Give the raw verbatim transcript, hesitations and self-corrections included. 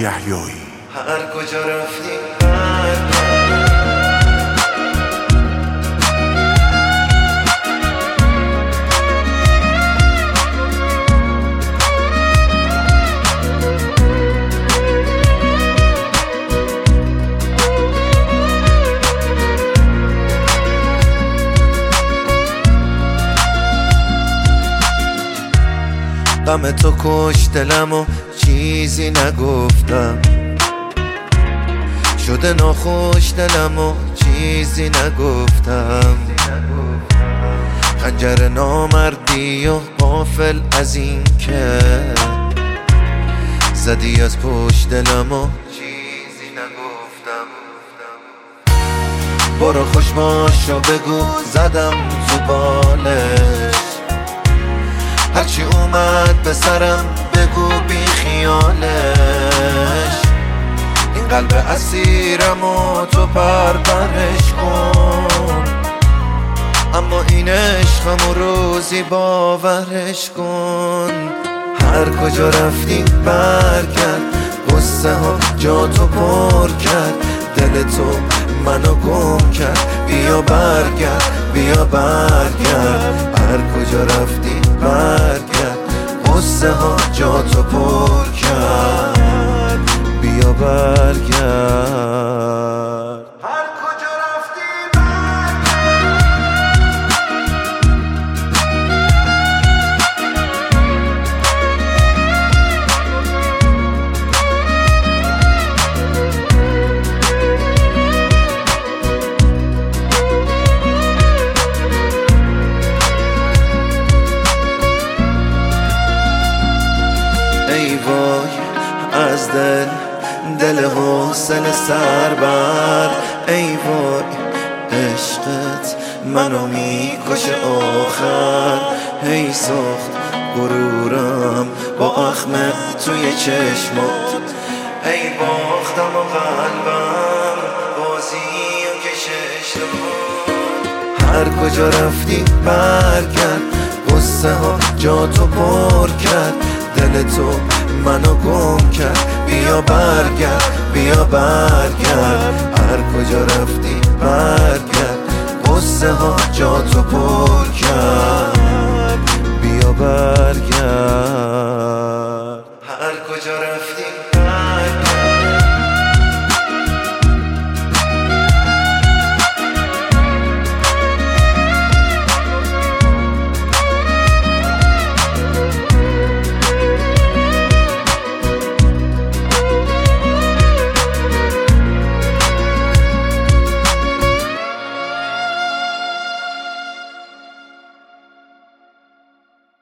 یحیایی. هر کجا رفتی برگرد. غم تو کش دلم و چیزی نگفتم، شده ناخوش دلم و چیزی نگفتم. خنجر نامردی و غافل از این که زدی از پشت دلم و چیزی نگفتم. برو خوش باش و بگو زدم تو بالش، هرچی اومد به سرم بگو بی خیالش. این قلب اسیرم و تو پرپرش کن، اما این عشقم و روزی باورش کن. هر کجا رفتی برگرد، قصه ها جا تو پر کرد، دل تو منو گم کرد. بیا برگرد بیا برگرد، هر کجا رفتی برگرد، قصه ها جا تو پر کرد. بیا برگرد. هر کجا رفتی ای وای از دل دل حوصله سربر. ای وای عشقت منو میکشه آخر. ای سخت غرورم با اخم توی چشمات، ای باختم و قلبم بازی و کشش داد. هر کجا رفتی برگرد، قصه ها جا تو پر کرد، دل تو منو گم کرد. بیا برگرد بیا برگرد، هر کجا رفتی برگرد، قصه ها جا تو پر کرد. بیا برگرد.